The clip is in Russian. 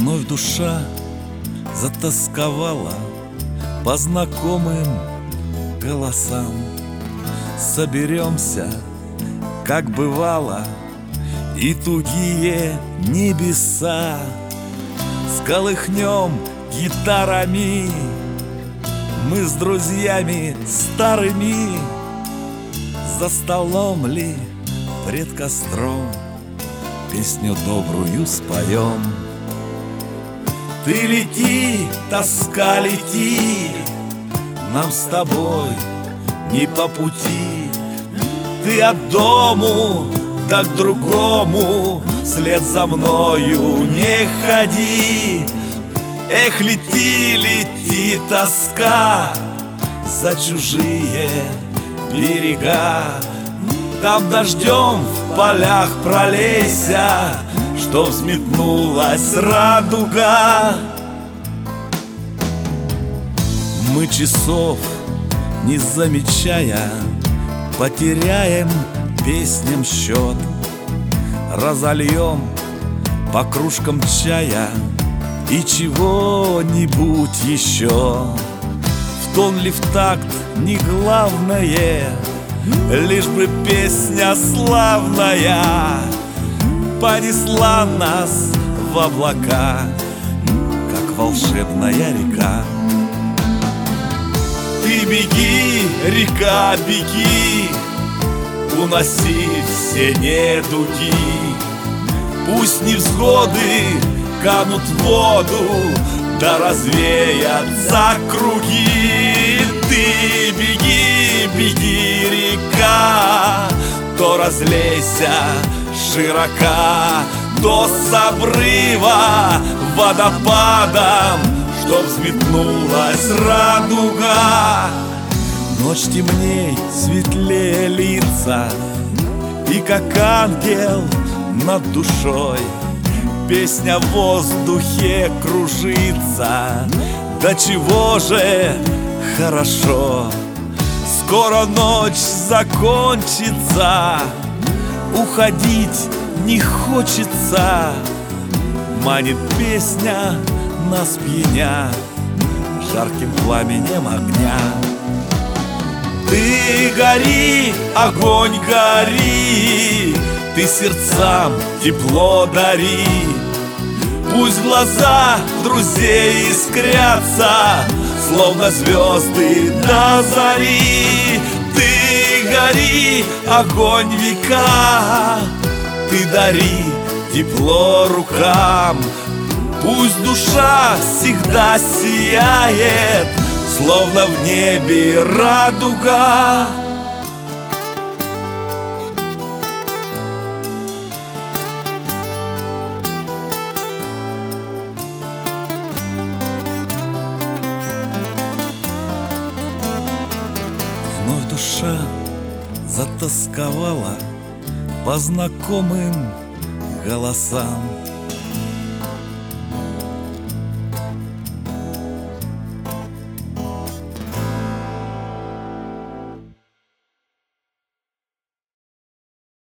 Вновь душа затосковала по знакомым голосам. Соберемся, как бывало, и тугие небеса сколыхнем гитарами. Мы с друзьями старыми за столом ли пред костром песню добрую споем. Ты лети, тоска, лети, нам с тобой не по пути. Ты от дому да к другому вслед за мною не ходи. Эх, лети, лети, тоска, за чужие берега. Там дождем в полях пролейся, что взметнулась радуга. Мы часов не замечая потеряем песням счет. Разольем по кружкам чая и чего-нибудь еще. В тон ли в такт не главное, лишь бы песня славная понесла нас в облака, как волшебная река. Ты беги, река, беги, уноси все недуги. Пусть невзгоды канут в воду, да развеятся круги. Ты беги, беги, река, то разлейся широка, то с обрыва водопадом, чтоб взметнулась радуга. Ночь темней, светлее лица, и как ангел над душой песня в воздухе кружится. Да чего же хорошо, скоро ночь закончится, уходить не хочется. Манит песня нас пьяня жарким пламенем огня. Ты гори, огонь гори, ты сердцам тепло дари. Пусть глаза друзей искрятся, словно звезды до зари. Ты гори, огонь века, ты дари тепло рукам. Пусть душа всегда сияет, словно в небе радуга. Вновь душа затосковала по знакомым голосам.